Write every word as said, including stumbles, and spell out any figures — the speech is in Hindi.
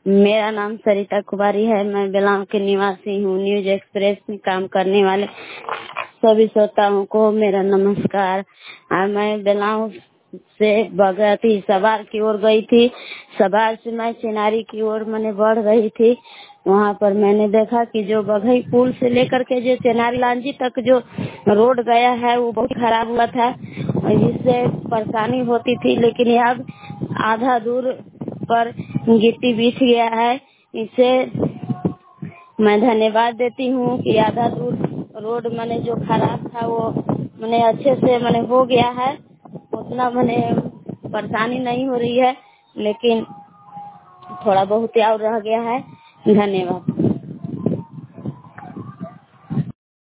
मेरा नाम सरिता कुमारी है। मैं बेलाव की निवासी हूँ। न्यूज एक्सप्रेस में काम करने वाले सभी श्रोताओं को मेरा नमस्कार। और मैं बेलाव से बगती सवार की ओर गई थी। सवार से मैं चिनारी की ओर मैंने बढ़ रही थी। वहाँ पर मैंने देखा कि जो बघई पुल से लेकर के जो चिनारी लांजी तक जो रोड गया है वो बहुत खराब हुआ था, जिससे परेशानी होती थी। लेकिन अब आधा दूर पर गिट्टी बिछ गया है। इसे मैं धन्यवाद देती हूँ कि आधा दूर रोड मैंने जो खराब था वो मैंने अच्छे से मैंने हो गया है। उतना मैंने परेशानी नहीं हो रही है, लेकिन थोड़ा बहुत और रह गया है। धन्यवाद।